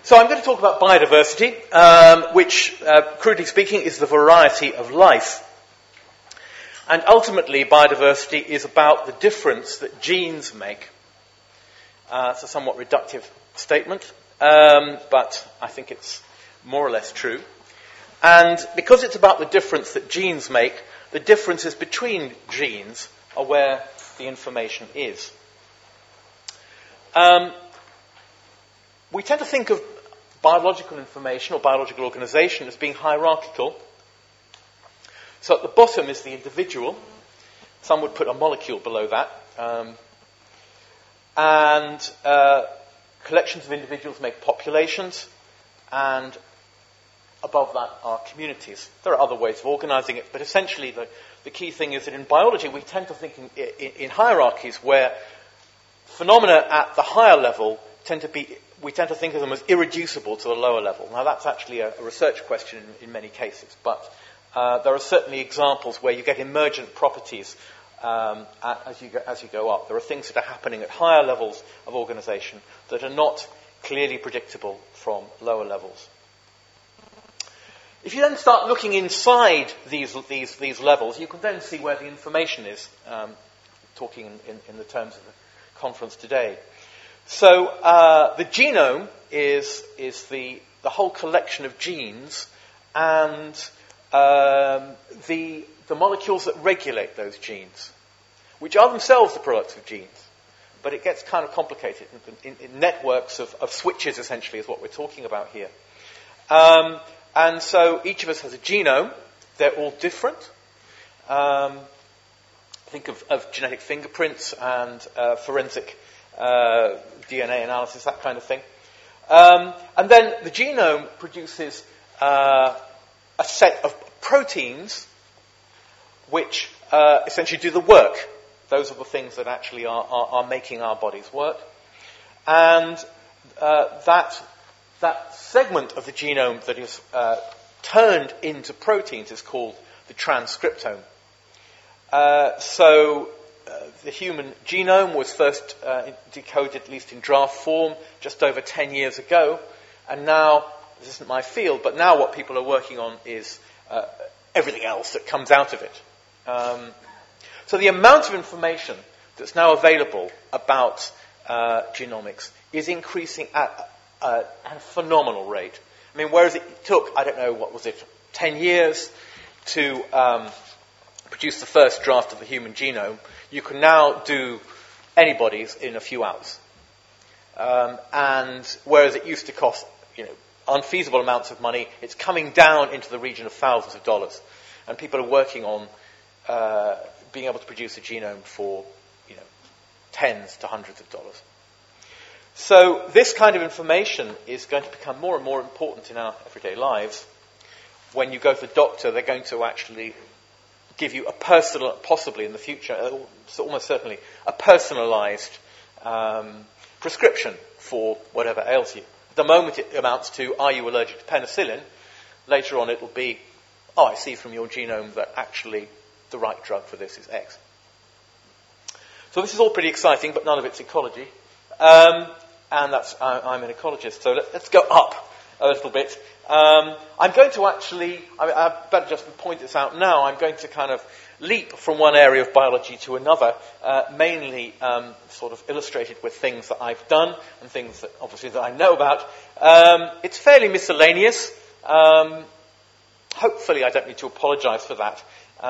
So I'm going to talk about biodiversity, which, crudely speaking, is the variety of life. And ultimately, biodiversity is about the difference that genes make. It's a somewhat reductive statement, but I think it's more or less true. And because it's about the difference that genes make, the differences between genes are where the information is. We tend to think of biological information or biological organization as being hierarchical. So at the bottom is the individual. Some would put a molecule below that. Collections of individuals make populations, and above that are communities. There are other ways of organizing it, but essentially the key thing is that in biology we tend to think in hierarchies where phenomena at the higher level we tend to think of them as irreducible to the lower level. Now that's actually a research question in many cases, but there are certainly examples where you get emergent properties as you go up. There are things that are happening at higher levels of organization that are not clearly predictable from lower levels. If you then start looking inside these levels, you can then see where the information is, talking in the terms of the conference today. So the genome is the whole collection of genes and the molecules that regulate those genes, which are themselves the products of genes. But it gets kind of complicated. In networks of switches, essentially, is what we're talking about here. And so each of us has a genome. They're all different. Think of genetic fingerprints and forensic DNA analysis, that kind of thing. And then the genome produces a set of proteins which essentially do the work. Those are the things that actually are making our bodies work. And that segment of the genome that is turned into proteins is called the transcriptome. The human genome was first decoded, at least in draft form, just over 10 years ago. And now, this isn't my field, but now what people are working on is everything else that comes out of it. So the amount of information that's now available about genomics is increasing at a phenomenal rate. I mean, whereas it took, 10 years to produce the first draft of the human genome, you can now do anybody's in a few hours. And whereas it used to cost, unfeasible amounts of money, it's coming down into the region of thousands of dollars. And people are working on being able to produce a genome for, tens to hundreds of dollars. So this kind of information is going to become more and more important in our everyday lives. When you go to the doctor, they're going to actually give you a personal, possibly in the future, almost certainly, a personalized prescription for whatever ails you. At the moment it amounts to, are you allergic to penicillin? Later on it will be, I see from your genome that actually the right drug for this is X. So this is all pretty exciting, but none of it's ecology. And I'm an ecologist, so let's go up a little bit. I'm going to I better just point this out now, I'm going to kind of leap from one area of biology to another, mainly sort of illustrated with things that I've done and things that obviously that I know about. It's fairly miscellaneous. Hopefully I don't need to apologize for that.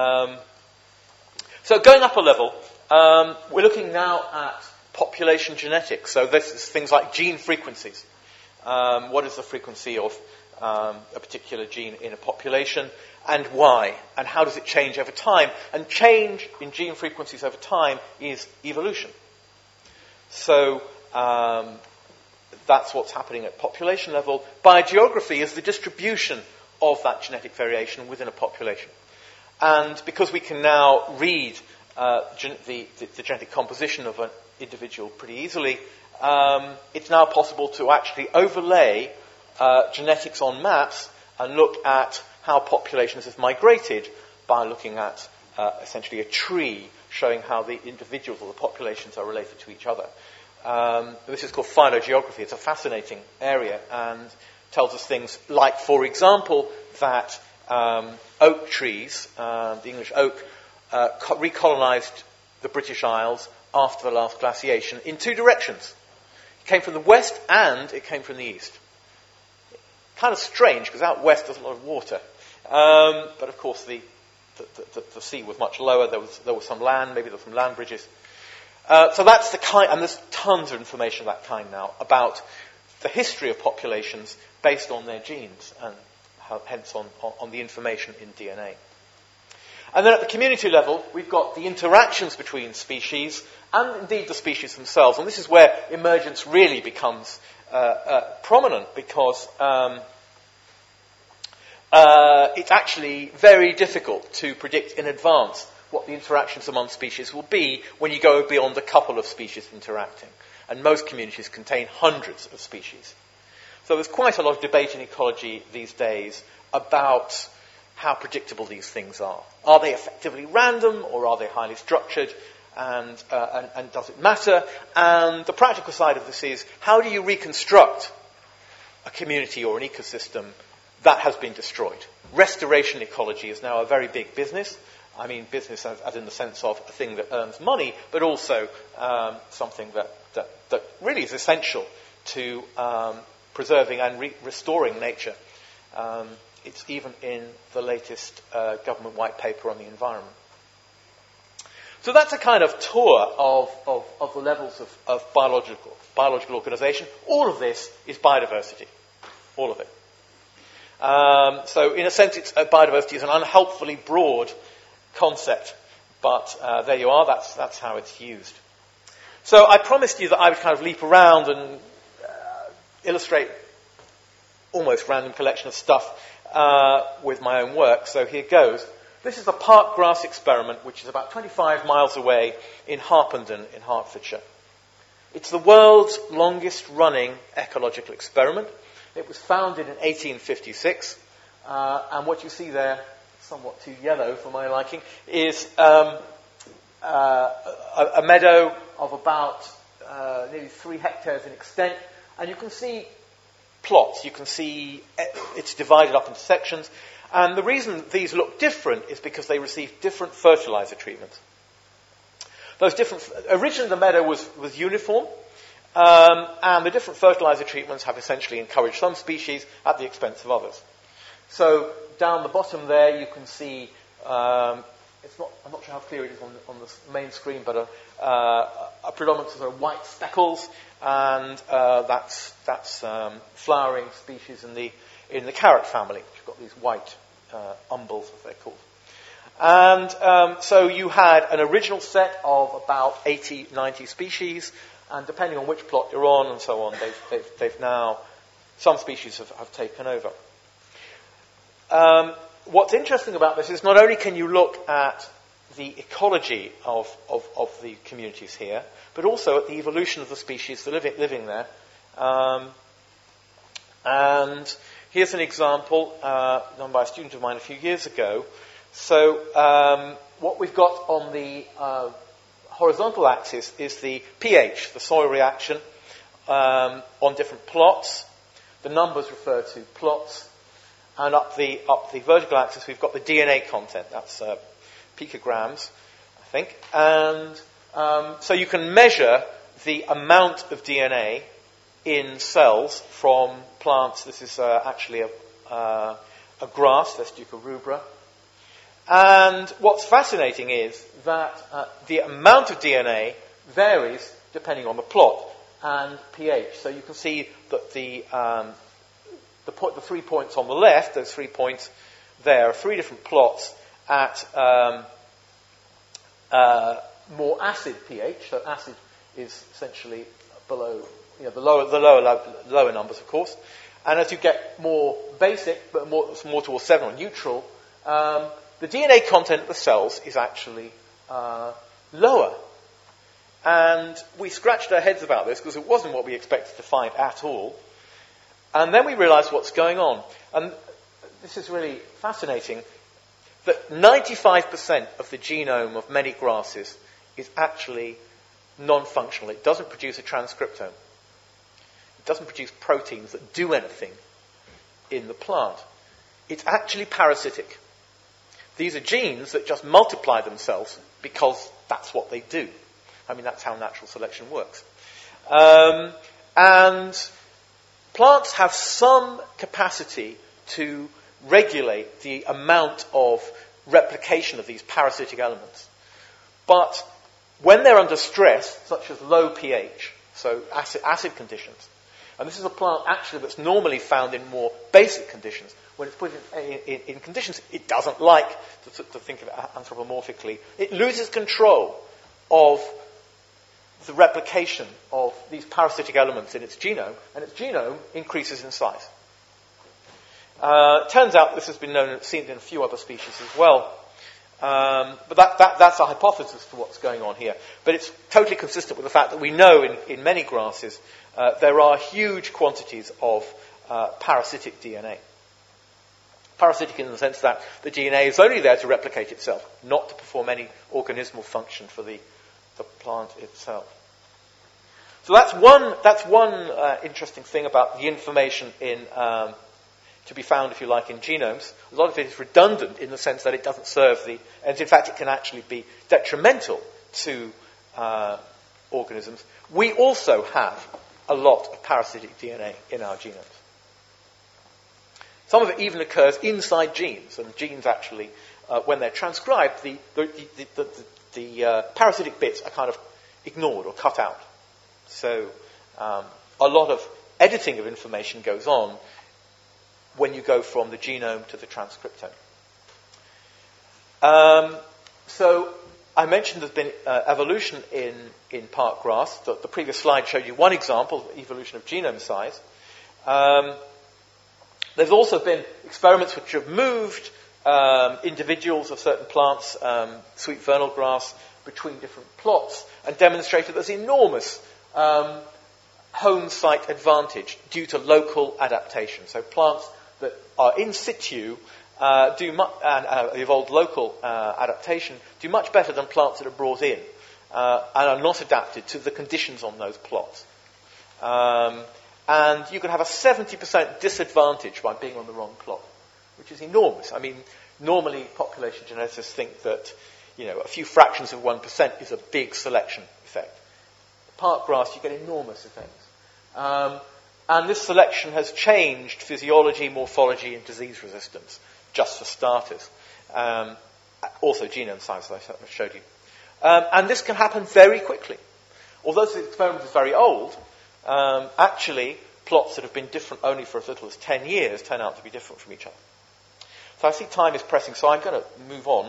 So going up a level, we're looking now at population genetics. So this is things like gene frequencies. What is the frequency of a particular gene in a population, and why? And how does it change over time? And change in gene frequencies over time is evolution. So that's what's happening at population level. Biogeography is the distribution of that genetic variation within a population. And because we can now read the genetic composition of an individual pretty easily, it's now possible to actually overlay genetics on maps and look at how populations have migrated by looking at essentially a tree showing how the individuals or the populations are related to each other. This is called phylogeography. It's a fascinating area and tells us things like, for example, that oak trees, the English oak, recolonized the British Isles after the last glaciation in two directions. It came from the west and it came from the east. Kind of strange, because out west there's a lot of water. But of course the sea was much lower. There was some land, maybe there were some land bridges. So that's the kind, and there's tons of information of that kind now about the history of populations based on their genes and hence on the information in DNA. And then at the community level, we've got the interactions between species and indeed the species themselves. And this is where emergence really becomes prominent, because it's actually very difficult to predict in advance what the interactions among species will be when you go beyond a couple of species interacting. And most communities contain hundreds of species. So there's quite a lot of debate in ecology these days about how predictable these things are. Are they effectively random, or are they highly structured, and does it matter? And the practical side of this is, how do you reconstruct a community or an ecosystem that has been destroyed? Restoration ecology is now a very big business. I mean business as in the sense of a thing that earns money, but also something that really is essential to preserving and restoring nature. It's even in the latest government white paper on the environment. So that's a kind of tour of the levels of biological organization. All of this is biodiversity. All of it. So in a sense, biodiversity is an unhelpfully broad concept, but there you are. That's how it's used. So I promised you that I would kind of leap around and illustrate almost random collection of stuff with my own work. So here goes. This is the park grass experiment, which is about 25 miles away in Harpenden in Hertfordshire. It's the world's longest running ecological experiment. It was founded in 1856, and what you see there, somewhat too yellow for my liking, is a meadow of about nearly 3 hectares in extent, and you can see plots. You can see it's divided up into sections, and the reason these look different is because they receive different fertilizer treatments. Originally the meadow was uniform, and the different fertilizer treatments have essentially encouraged some species at the expense of others. So down the bottom there you can see, I'm not sure how clear it is on the main screen, but a predominance of white speckles, and that's flowering species in the carrot family, which have got these white umbels, as they're called. And so you had an original set of about 80, 90 species, and depending on which plot you're on and so on, they've now, some species have taken over. What's interesting about this is not only can you look at the ecology of the communities here, but also at the evolution of the species that are living there. And here's an example done by a student of mine a few years ago. So what we've got on the horizontal axis is the pH, the soil reaction, on different plots. The numbers refer to plots. And up the vertical axis, we've got the DNA content. That's picograms, I think. And so you can measure the amount of DNA in cells from plants. This is actually a grass, Vestuca rubra. And what's fascinating is that the amount of DNA varies depending on the plot and pH. So you can see that the 3 points on the left, those 3 points there, are 3 different plots at more acid pH. So acid is essentially below, the lower numbers, of course. And as you get more basic, but more towards 7 or neutral, the DNA content of the cells is actually lower. And we scratched our heads about this because it wasn't what we expected to find at all. And then we realized what's going on. And this is really fascinating, that 95% of the genome of many grasses is actually non-functional. It doesn't produce a transcriptome. It doesn't produce proteins that do anything in the plant. It's actually parasitic. These are genes that just multiply themselves because that's what they do. I mean, that's how natural selection works. And plants have some capacity to regulate the amount of replication of these parasitic elements. But when they're under stress, such as low pH, so acid conditions, and this is a plant actually that's normally found in more basic conditions. When it's put in conditions it doesn't like, to think of it anthropomorphically, it loses control of the replication of these parasitic elements in its genome, and its genome increases in size. Turns out this has been seen in a few other species as well. But that's a hypothesis for what's going on here. But it's totally consistent with the fact that we know in many grasses there are huge quantities of parasitic DNA. Parasitic in the sense that the DNA is only there to replicate itself, not to perform any organismal function for the plant itself. So that's one interesting thing about the information to be found, if you like, in genomes. A lot of it is redundant in the sense that it doesn't serve and in fact it can actually be detrimental to organisms. We also have a lot of parasitic DNA in our genomes. Some of it even occurs inside genes, and genes actually, when they're transcribed, the parasitic bits are kind of ignored or cut out. So a lot of editing of information goes on when you go from the genome to the transcriptome. So I mentioned there's been evolution in park grass. The previous slide showed you one example of evolution of genome size. There's also been experiments which have moved individuals of certain plants, sweet vernal grass, between different plots and demonstrated there's enormous home site advantage due to local adaptation. So plants that are in situ and evolved local adaptation do much better than plants that are brought in and are not adapted to the conditions on those plots. And you can have a 70% disadvantage by being on the wrong plot, which is enormous. I mean, normally population geneticists think that, a few fractions of 1% is a big selection effect. Park grass, you get enormous effects. And this selection has changed physiology, morphology, and disease resistance, just for starters. Also genome size, as I showed you. And this can happen very quickly. Although the experiment is very old, actually, plots that have been different only for as little as 10 years turn out to be different from each other. So I see time is pressing, so I'm going to move on.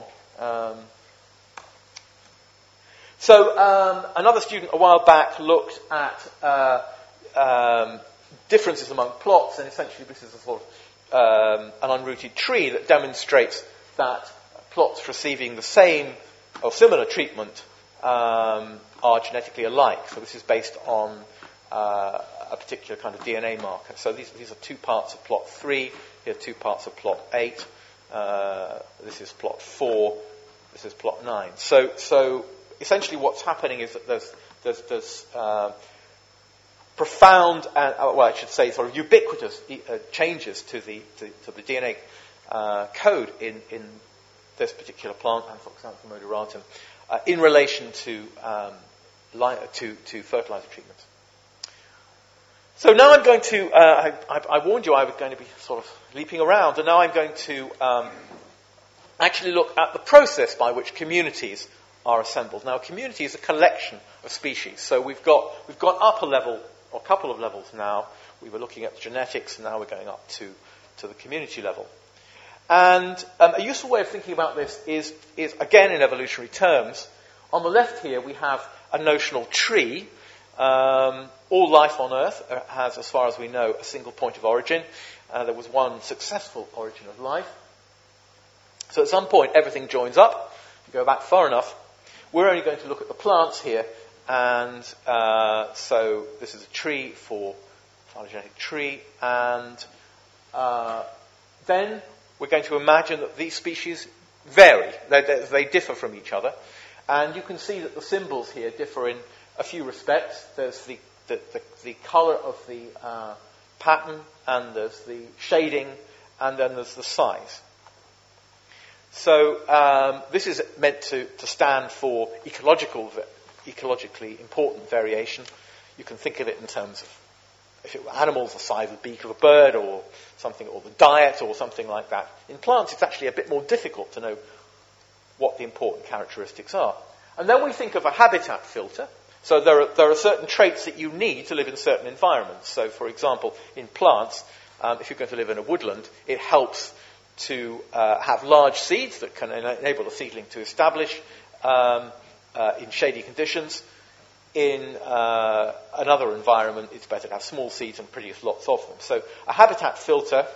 Another student a while back looked at differences among plots, and essentially this is a sort of an unrooted tree that demonstrates that plots receiving the same or similar treatment are genetically alike. So this is based on a particular kind of DNA marker. So these are two parts of plot 3. Here are two parts of plot 8. This is plot 4. This is plot 9. So essentially what's happening is that there's profound, sort of ubiquitous changes to the DNA code in this particular plant, Anthoxantha moderatum, in relation to fertilizer treatments. So now I'm going to, I warned you I was going to be sort of leaping around, and now I'm going to actually look at the process by which communities are assembled. Now, a community is a collection of species. So we've gone up a level, or a couple of levels now. We were looking at the genetics, and now we're going up to the community level. And a useful way of thinking about this is again in evolutionary terms. On the left here we have a notional tree. All life on Earth has, as far as we know, a single point of origin. There was one successful origin of life. So at some point everything joins up. If you go back far enough, we're only going to look at the plants here. And so this is a tree for phylogenetic tree. And then we're going to imagine that these species vary. They differ from each other. And you can see that the symbols here differ in a few respects. There's the colour of the pattern, and there's the shading, and then there's the size. So this is meant to stand for ecologically important variation. You can think of it in terms of, if it were animals, the size of the beak of a bird, or something, or the diet, or something like that. In plants, it's actually a bit more difficult to know what the important characteristics are. And then we think of a habitat filter. So there are certain traits that you need to live in certain environments. So, for example, in plants, if you're going to live in a woodland, it helps to have large seeds that can enable the seedling to establish in shady conditions. In another environment, it's better to have small seeds and produce lots of them. So a habitat filter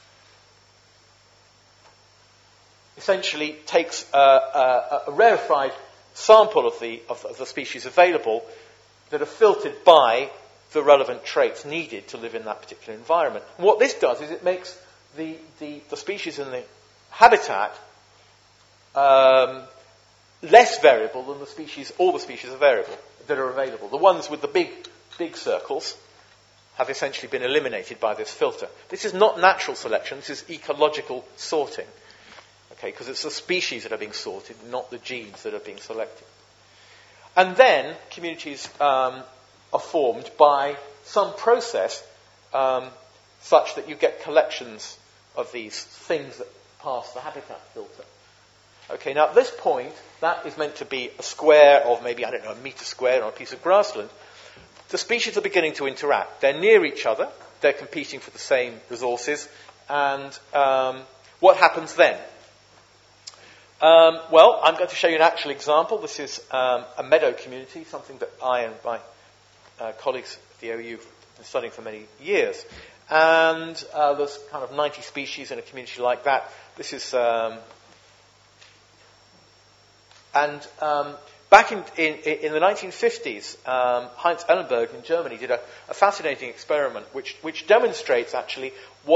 essentially takes a rarefied sample of the species available that are filtered by the relevant traits needed to live in that particular environment. And what this does is it makes the species in the habitat less variable than all the species are variable that are available. The ones with the big circles have essentially been eliminated by this filter. This is not natural selection, this is ecological sorting. Okay, because it's the species that are being sorted, not the genes that are being selected. And then communities are formed by some process such that you get collections of these things that pass the habitat filter. Okay, now at this point, that is meant to be a square of maybe, a metre square on a piece of grassland. The species are beginning to interact. They're near each other. They're competing for the same resources. And what happens then? Well, I'm going to show you an actual example. This is a meadow community, something that I and my colleagues at the OU have been studying for many years. And there's kind of 90 species in a community like that. This is... back in the 1950s, Heinz Ellenberg in Germany did a fascinating experiment which demonstrates actually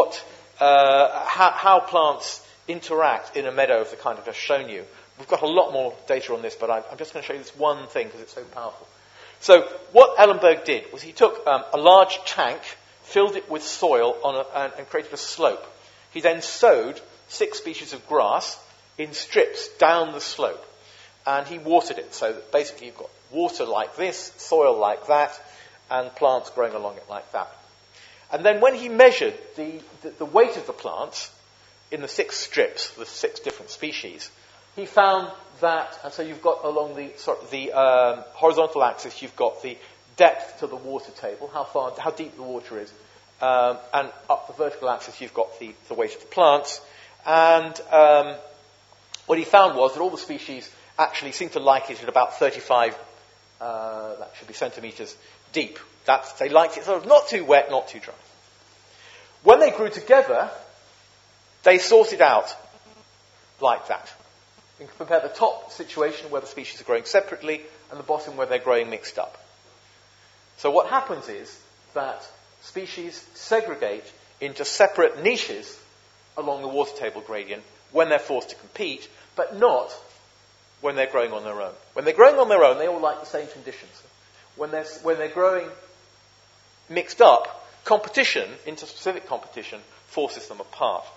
how plants interact in a meadow of the kind I've just shown you. We've got a lot more data on this, but I'm just going to show you this one thing because it's so powerful. So what Ellenberg did was he took a large tank, filled it with soil and created a slope. He then sowed 6 species of grass in strips down the slope. And he watered it. So that basically you've got water like this, soil like that, and plants growing along it like that. And then when he measured the weight of the plants in the 6 strips, the 6 different species, he found that, and so you've got along the horizontal axis, you've got the depth to the water table, how deep the water is, and up the vertical axis you've got the weight of the plants. And what he found was that all the species actually seem to like it at about 35, that should be centimetres deep. They liked it sort of not too wet, not too dry. When they grew together, they sorted out like that. You can compare the top situation where the species are growing separately and the bottom where they're growing mixed up. So what happens is that species segregate into separate niches along the water table gradient when they're forced to compete, but not when they're growing on their own. When they're growing on their own, they all like the same conditions. When they're growing mixed up, competition, interspecific competition, forces them apart.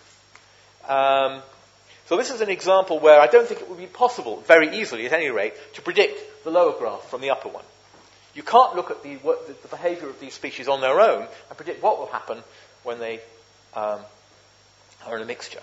So this is an example where I don't think it would be possible, very easily at any rate, to predict the lower graph from the upper one. You can't look at the behaviour of these species on their own and predict what will happen when they are in a mixture.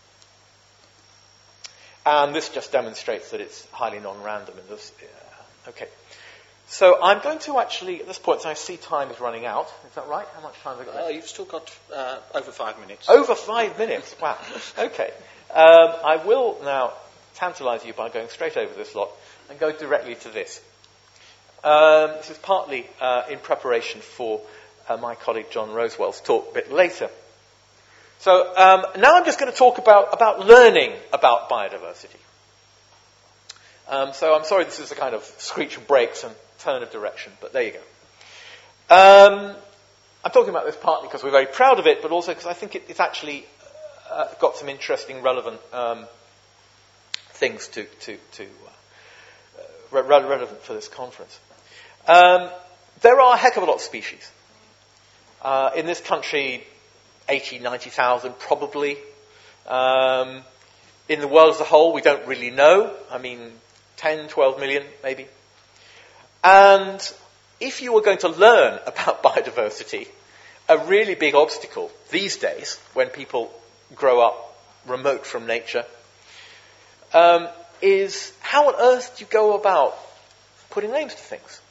And this just demonstrates that it's highly non-random in this. Okay. So I'm going to actually, at this point, so I see time is running out. Is that right? How much time have I got left? You've still got over 5 minutes. Over 5 minutes? Wow. Okay. I will now tantalise you by going straight over this lot and go directly to this. This is partly in preparation for my colleague John Rosewell's talk a bit later. So now I'm just going to talk about learning about biodiversity. So I'm sorry this is a kind of screech and brakes and turn of direction, but there you go. I'm talking about this partly because we're very proud of it, but also because I think it's actually got some interesting, relevant things relevant for this conference. There are a heck of a lot of species. In this country, 80, 90,000 probably. In the world as a whole, we don't really know. 10, 12 million maybe. And if you were going to learn about biodiversity, a really big obstacle these days, when people grow up remote from nature, is how on earth do you go about putting names to things?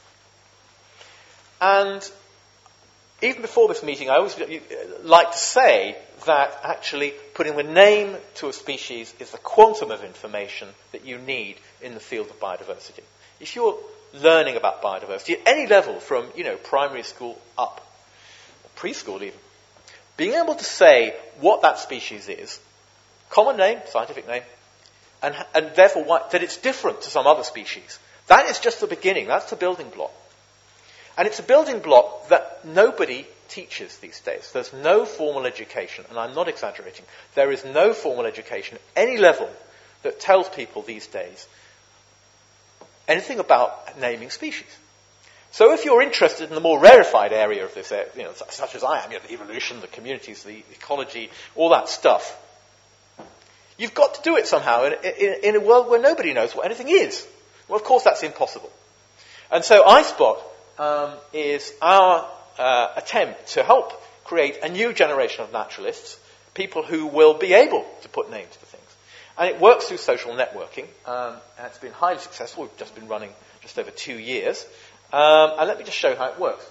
And even before this meeting, I always like to say that actually putting the name to a species is the quantum of information that you need in the field of biodiversity. If you're learning about biodiversity at any level, from primary school up, or preschool even, being able to say what that species is, common name, scientific name, and therefore that it's different to some other species, that is just the beginning. That's the building block. And it's a building block that nobody teaches these days. There's no formal education, and I'm not exaggerating. There is no formal education at any level that tells people these days anything about naming species. So if you're interested in the more rarefied area of this, such as I am, the evolution, the communities, the ecology, all that stuff, you've got to do it somehow in a world where nobody knows what anything is. Well, of course, that's impossible. And so iSpot is our attempt to help create a new generation of naturalists, people who will be able to put names to things. And it works through social networking, and it's been highly successful. We've just been running just over 2 years. And let me just show how it works.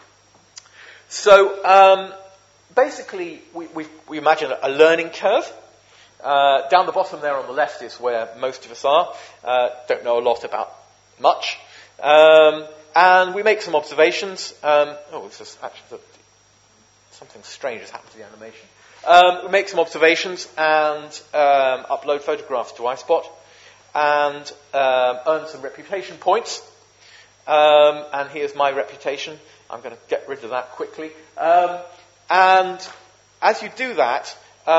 So basically, we imagine a learning curve. Down the bottom there on the left is where most of us are. Don't know a lot about much. And we make some observations. This is actually something strange has happened to the animation. We make some observations and upload photographs to iSpot and earn some reputation points. And here's my reputation. I'm going to get rid of that quickly. And as you do that,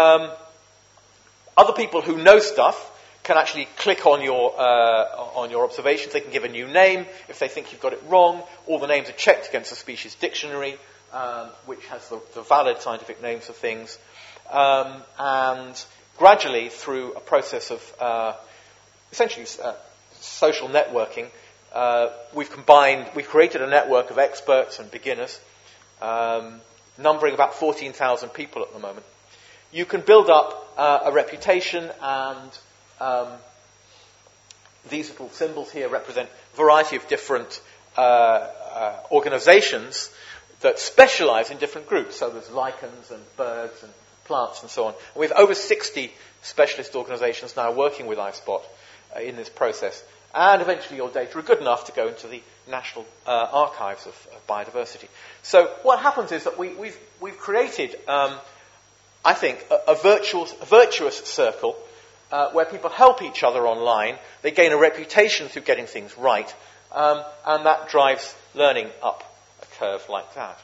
other people who know stuff can actually click on your observations. They can give a new name if they think you've got it wrong. All the names are checked against the species dictionary, which has the valid scientific names of things. And gradually, through a process of essentially social networking, we've created a network of experts and beginners, numbering about 14,000 people at the moment. You can build up a reputation, and these little symbols here represent a variety of different organizations that specialize in different groups. So there's lichens and birds and plants and so on. And we have over 60 specialist organizations now working with iSpot in this process. And eventually your data are good enough to go into the National Archives of Biodiversity. So what happens is that we've created, I think, a virtuous circle where people help each other online. They gain a reputation through getting things right, and that drives learning up a curve like that.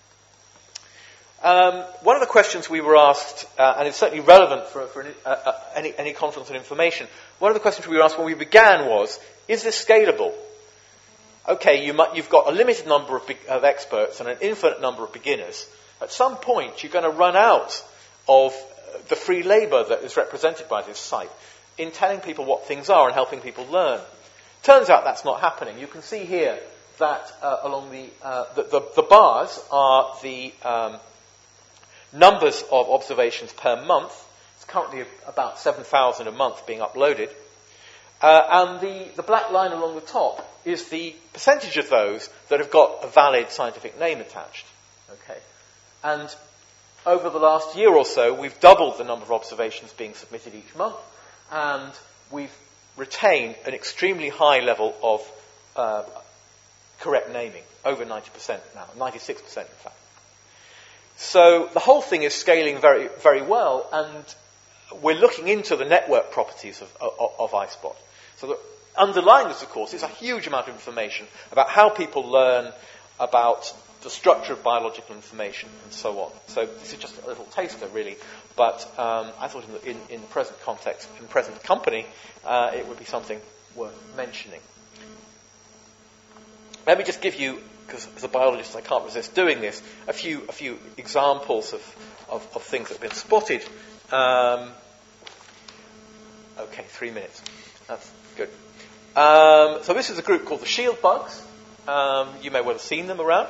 One of the questions we were asked, and it's certainly relevant for any conference on information, one of the questions we were asked when we began was, is this scalable? Okay, you've got a limited number of experts and an infinite number of beginners. At some point, you're going to run out of the free labour that is represented by this site in telling people what things are and helping people learn. Turns out that's not happening. You can see here that along the bars are the numbers of observations per month. It's currently about 7,000 a month being uploaded. And the black line along the top is the percentage of those that have got a valid scientific name attached. Okay, and over the last year or so, we've doubled the number of observations being submitted each month, and we've retained an extremely high level of correct naming, over 90% now, 96% in fact. So the whole thing is scaling very, very well, and we're looking into the network properties of iSpot. So that underlying this, of course, is a huge amount of information about how people learn, about the structure of biological information, and so on. So this is just a little taster, really, but I thought in the present context, in present company, it would be something worth mentioning. Let me just give you, because as a biologist I can't resist doing this, a few examples of things that have been spotted. Okay, 3 minutes. That's good. So this is a group called the shield bugs. You may well have seen them around.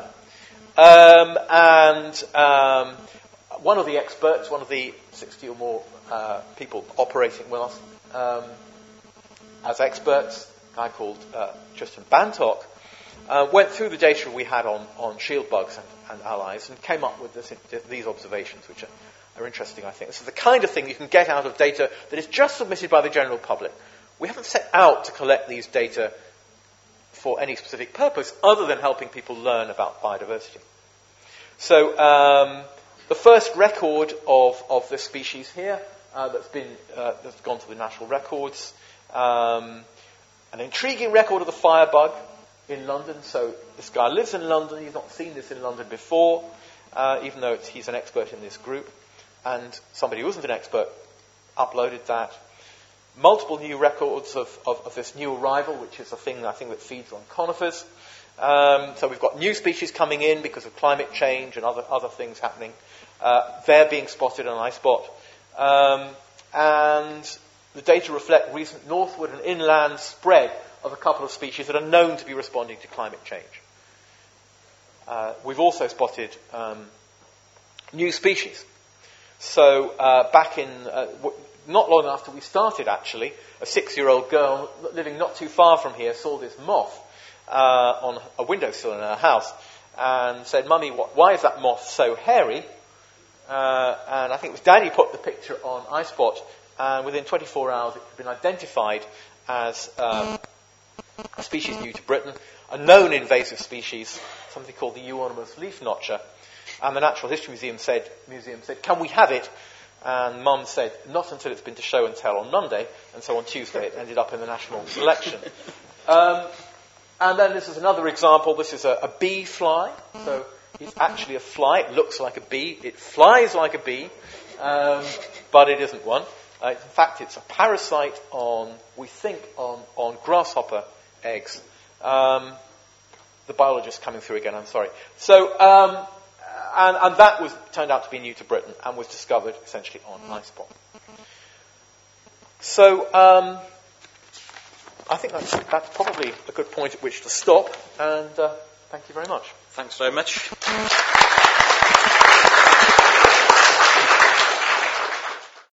One of the experts, one of the 60 or more people operating with us as experts, a guy called Tristan Bantock, went through the data we had on shield bugs and allies and came up with these observations, which are interesting, I think. This is the kind of thing you can get out of data that is just submitted by the general public. We haven't set out to collect these data for any specific purpose other than helping people learn about biodiversity. So the first record of this species here that's gone to the national records, an intriguing record of the firebug in London. So this guy lives in London. He's not seen this in London before, even though he's an expert in this group. And somebody who wasn't an expert uploaded that. Multiple new records of this new arrival, which is a thing I think that feeds on conifers. So we've got new species coming in because of climate change and other things happening. They're being spotted on iSpot. And the data reflect recent northward and inland spread of a couple of species that are known to be responding to climate change. We've also spotted new species. So back in, not long after we started actually, a 6-year-old girl living not too far from here saw this moth on a windowsill in her house and said, "Mummy, why is that moth so hairy?" And I think it was Daddy put the picture on iSpot, and within 24 hours it had been identified as a species new to Britain, a known invasive species, something called the Euonymus leaf notcher. And the Natural History Museum said, "Can we have it?" And Mum said, "Not until it's been to show and tell on Monday." And so on Tuesday it ended up in the national selection. And then this is another example. This is a bee fly. So it's actually a fly. It looks like a bee. It flies like a bee, but it isn't one. In fact, it's a parasite on grasshopper eggs. The biologist coming through again, I'm sorry. So, and that turned out to be new to Britain and was discovered essentially on iSpot. So, I think that's probably a good point at which to stop, and thank you very much. Thanks very much.